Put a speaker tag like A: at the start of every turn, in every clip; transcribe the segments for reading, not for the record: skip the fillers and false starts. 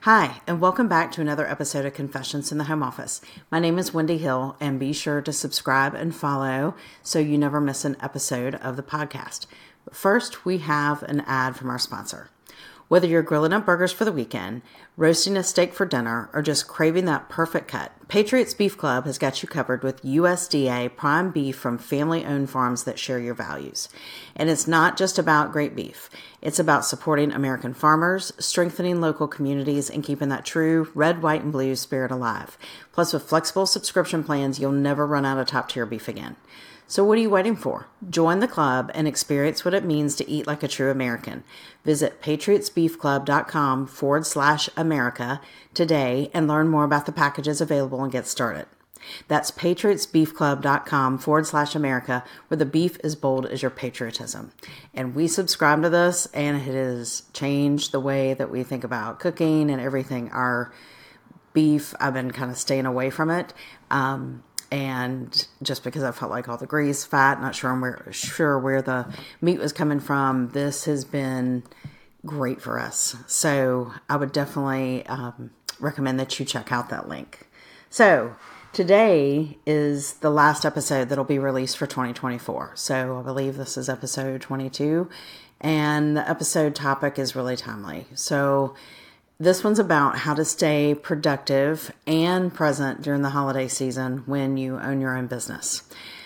A: Hi, and welcome back to another episode of Confessions in the Home Office. My name is Wendy Hill, and be sure to subscribe and follow so you never miss an episode of the podcast. But first, we have an ad from our sponsor. Whether you're grilling up burgers for the weekend, roasting a steak for dinner, or just craving that perfect cut, Patriots Beef Club has got you covered with USDA prime beef from family-owned farms that share your values. And it's not just about great beef. It's about supporting American farmers, strengthening local communities, and keeping that true red, white, and blue spirit alive. Plus, with flexible subscription plans, you'll never run out of top-tier beef again. So what are you waiting for? Join the club and experience what it means to eat like a true American. Visit patriotsbeefclub.com/America today and learn more about the packages available and get started. That's patriotsbeefclub.com/America, where the beef is bold as your patriotism. And we subscribe to this, and it has changed the way that we think about cooking and everything. Our beef, I've been kind of staying away from it. And just because I felt like all the grease, fat, not sure where the meat was coming from, this has been great for us. So I would definitely recommend that you check out that link. So today is the last episode that'll be released for 2024. So I believe this is episode 22, and the episode topic is really timely. So this one's about how to stay productive and present during the holiday season when you own your own business.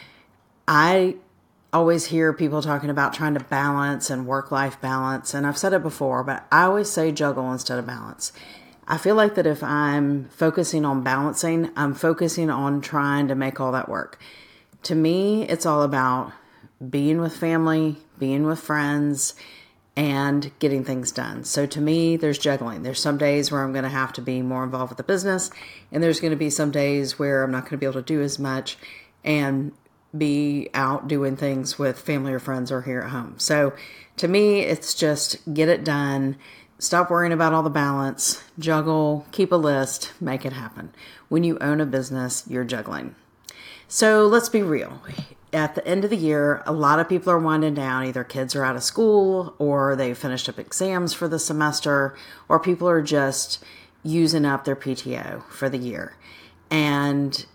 A: I always hear people talking about trying to balance and work-life balance, and I've said it before, but I always say juggle instead of balance. I feel like that if I'm focusing on balancing, I'm focusing on trying to make all that work. To me, it's all about being with family, being with friends, and getting things done. So to me, there's juggling. There's some days where I'm going to have to be more involved with the business, and there's going to be some days where I'm not going to be able to do as much and be out doing things with family or friends or here at home. So to me, it's just get it done. Stop worrying about all the balance, juggle, keep a list, make it happen. When you own a business, you're juggling. So let's be real. At the end of the year, a lot of people are winding down. Either kids are out of school, or they've finished up exams for the semester, or people are just using up their PTO for the year. And,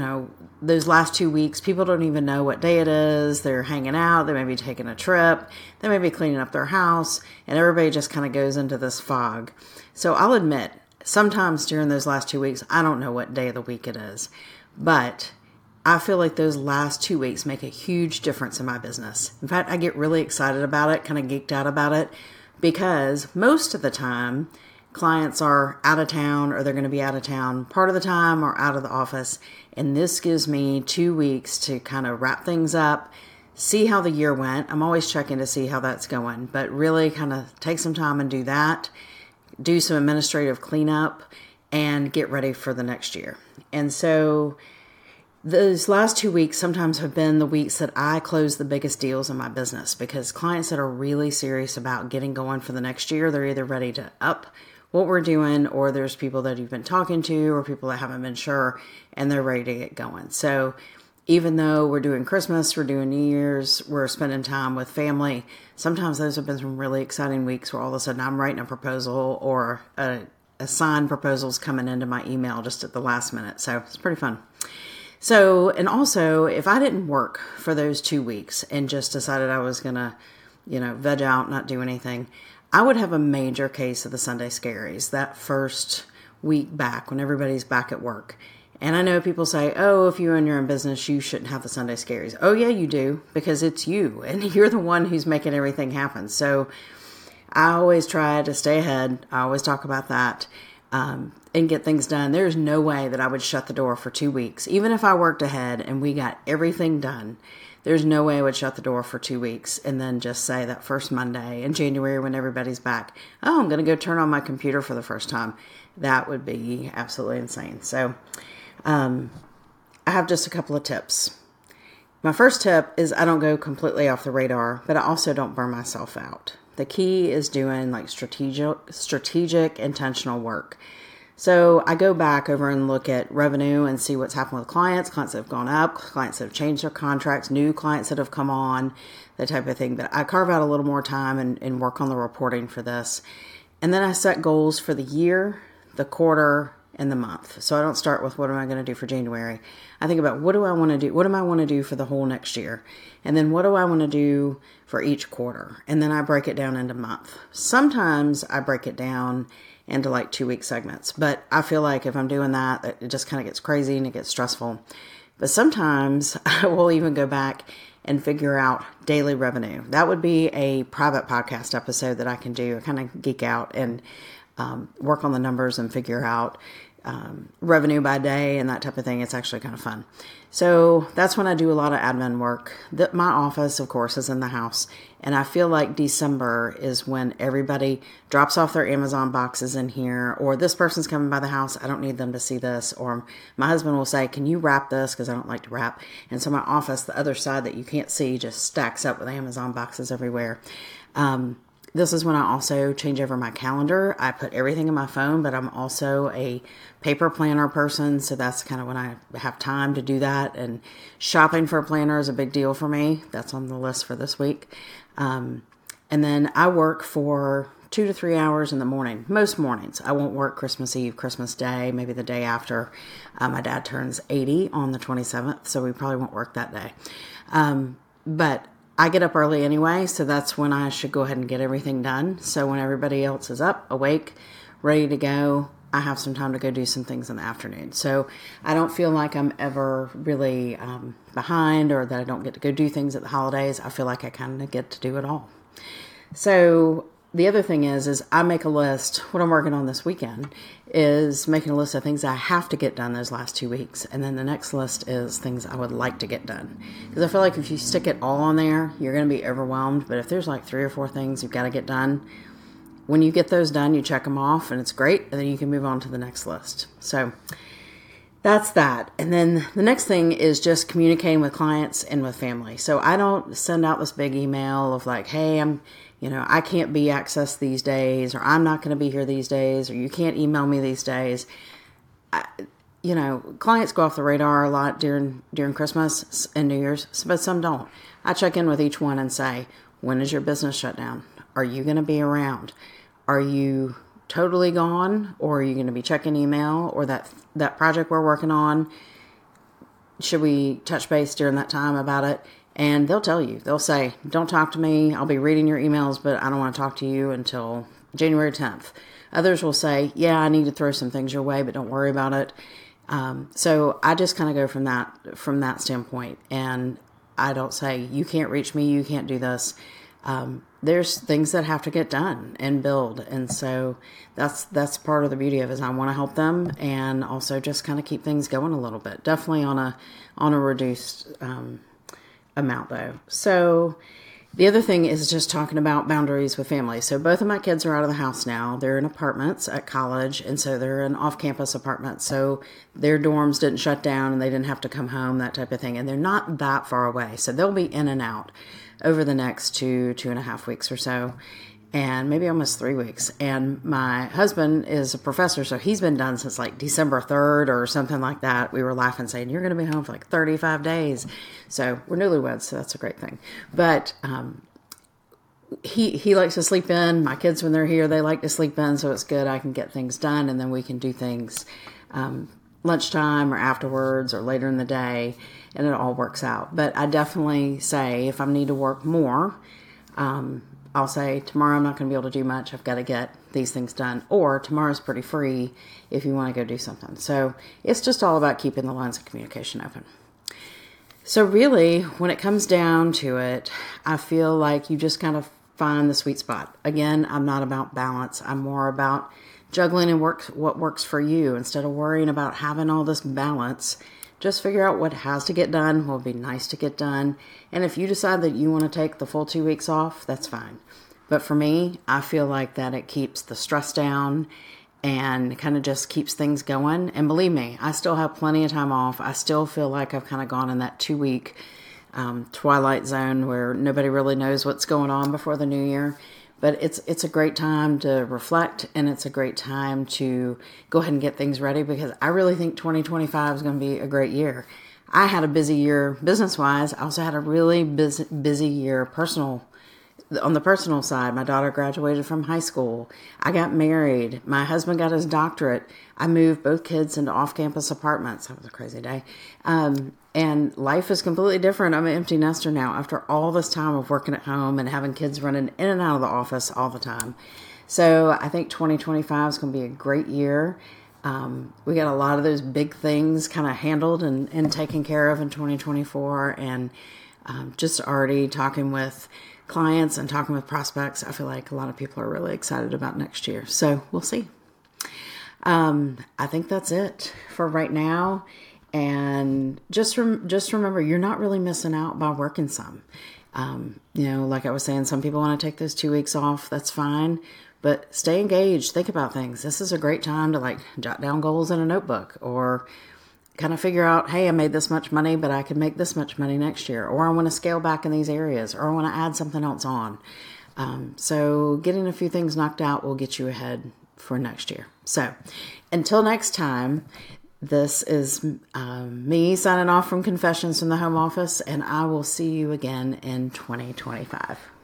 A: those last 2 weeks, people don't even know what day it is. They're hanging out. They may be taking a trip. They may be cleaning up their house, and everybody just kind of goes into this fog. So I'll admit, sometimes during those last 2 weeks, I don't know what day of the week it is, but I feel like those last 2 weeks make a huge difference in my business. In fact, I get really excited about it, kind of geeked out about it, because most of the time, clients are out of town, or they're going to be out of town part of the time or out of the office. And this gives me 2 weeks to kind of wrap things up, see how the year went. I'm always checking to see how that's going, but really kind of take some time and do that, do some administrative cleanup, and get ready for the next year. And so those last 2 weeks sometimes have been the weeks that I close the biggest deals in my business, because clients that are really serious about getting going for the next year, they're either ready to up what we're doing, or there's people that you've been talking to, or people that haven't been sure, and they're ready to get going. So even though we're doing Christmas, we're doing New Year's, we're spending time with family, sometimes those have been some really exciting weeks where all of a sudden I'm writing a proposal, or a signed proposal's coming into my email just at the last minute. So it's pretty fun. So, and also, if I didn't work for those 2 weeks and just decided I was going to, veg out, not do anything, I would have a major case of the Sunday scaries that first week back when everybody's back at work. And I know people say, oh, if you own your own business, you shouldn't have the Sunday scaries. Oh, yeah, you do, because it's you, and you're the one who's making everything happen. So I always try to stay ahead. I always talk about that. And get things done. There's no way that I would shut the door for 2 weeks. Even if I worked ahead and we got everything done, there's no way I would shut the door for 2 weeks and then just say that first Monday in January when everybody's back, oh, I'm going to go turn on my computer for the first time. That would be absolutely insane. So I have just a couple of tips. My first tip is I don't go completely off the radar, but I also don't burn myself out. The key is doing like strategic, intentional work. So I go back over and look at revenue and see what's happened with clients that have gone up, clients that have changed their contracts, new clients that have come on, that type of thing. But I carve out a little more time and work on the reporting for this. And then I set goals for the year the quarter, and the month. So I don't start with what am I going to do for January. I think about what do I want to do? What do I want to do for the whole next year? And then what do I want to do for each quarter? And then I break it down into month. Sometimes I break it down into like 2-week segments, but I feel like if I'm doing that, it just kind of gets crazy and it gets stressful. But sometimes I will even go back and figure out daily revenue. That would be a private podcast episode that I can do. I kind of geek out and work on the numbers and figure out revenue by day and that type of thing. It's actually kind of fun. So that's when I do a lot of admin work. My office, of course, is in the house. And I feel like December is when everybody drops off their Amazon boxes in here, or this person's coming by the house. I don't need them to see this. Or my husband will say, can you wrap this? Because I don't like to wrap. And so my office, the other side that you can't see, just stacks up with Amazon boxes everywhere. This is when I also change over my calendar. I put everything in my phone, but I'm also a paper planner person. So that's kind of when I have time to do that. And shopping for a planner is a big deal for me. That's on the list for this week. And then I work for 2 to 3 hours in the morning. Most mornings. I won't work Christmas Eve, Christmas Day, maybe the day after. My dad turns 80 on the 27th, so we probably won't work that day. But I get up early anyway, so that's when I should go ahead and get everything done. So when everybody else is up, awake, ready to go, I have some time to go do some things in the afternoon. So I don't feel like I'm ever really behind, or that I don't get to go do things at the holidays. I feel like I kind of get to do it all. So the other thing is I make a list. What I'm working on this weekend is making a list of things I have to get done those last 2 weeks. And then the next list is things I would like to get done. Because I feel like if you stick it all on there, you're going to be overwhelmed. But if there's like 3 or 4 things you've got to get done, when you get those done, you check them off and it's great. And then you can move on to the next list. So that's that. And then the next thing is just communicating with clients and with family. So I don't send out this big email of like, hey, I can't be accessed these days, or I'm not going to be here these days, or you can't email me these days. Clients go off the radar a lot during Christmas and New Year's, but some don't. I check in with each one and say, when is your business shut down? Are you going to be around? Are you totally gone, or are you going to be checking email, or that project we're working on? Should we touch base during that time about it? And they'll tell you. They'll say, don't talk to me. I'll be reading your emails, but I don't want to talk to you until January 10th. Others will say, yeah, I need to throw some things your way, but don't worry about it. So I just kind of go from that standpoint. And I don't say, you can't reach me, you can't do this. There's things that have to get done and build. And so that's part of the beauty of it, is I want to help them and also just kind of keep things going a little bit. Definitely on a reduced amount though. So the other thing is just talking about boundaries with family. So both of my kids are out of the house now. They're in apartments at college, and so they're in off-campus apartments. So their dorms didn't shut down and they didn't have to come home, that type of thing. And they're not that far away. So they'll be in and out over the next 2.5 weeks or so, and maybe almost 3 weeks. And my husband is a professor, so he's been done since like December 3rd or something like that. We were laughing, saying, you're going to be home for like 35 days. So we're newlyweds, so that's a great thing. But he likes to sleep in. My kids, when they're here, they like to sleep in, so it's good. I can get things done, and then we can do things lunchtime or afterwards or later in the day, and it all works out. But I definitely say, if I need to work more, I'll say, tomorrow I'm not going to be able to do much. I've got to get these things done. Or tomorrow's pretty free if you want to go do something. So it's just all about keeping the lines of communication open. So really, when it comes down to it, I feel like you just kind of find the sweet spot. Again, I'm not about balance. I'm more about juggling and what works for you. Instead of worrying about having all this balance, just figure out what has to get done, what would be nice to get done. And if you decide that you want to take the full 2 weeks off, that's fine. But for me, I feel like that it keeps the stress down and kind of just keeps things going. And believe me, I still have plenty of time off. I still feel like I've kind of gone in that 2-week twilight zone where nobody really knows what's going on before the new year. But it's a great time to reflect, and it's a great time to go ahead and get things ready, because I really think 2025 is going to be a great year. I had a busy year business-wise. I also had a really busy year on the personal side, my daughter graduated from high school. I got married. My husband got his doctorate. I moved both kids into off-campus apartments. That was a crazy day. And life is completely different. I'm an empty nester now after all this time of working at home and having kids running in and out of the office all the time. So I think 2025 is going to be a great year. We got a lot of those big things kind of handled and taken care of in 2024. And just already talking with clients and talking with prospects, I feel like a lot of people are really excited about next year. So we'll see. I think that's it for right now. And just remember, you're not really missing out by working some. Like I was saying, some people want to take those 2 weeks off. That's fine. But stay engaged. Think about things. This is a great time to jot down goals in a notebook or kind of figure out, hey, I made this much money, but I can make this much money next year. Or I want to scale back in these areas, or I want to add something else on. So getting a few things knocked out will get you ahead for next year. So until next time, this is me signing off from Confessions from the Home Office, and I will see you again in 2025.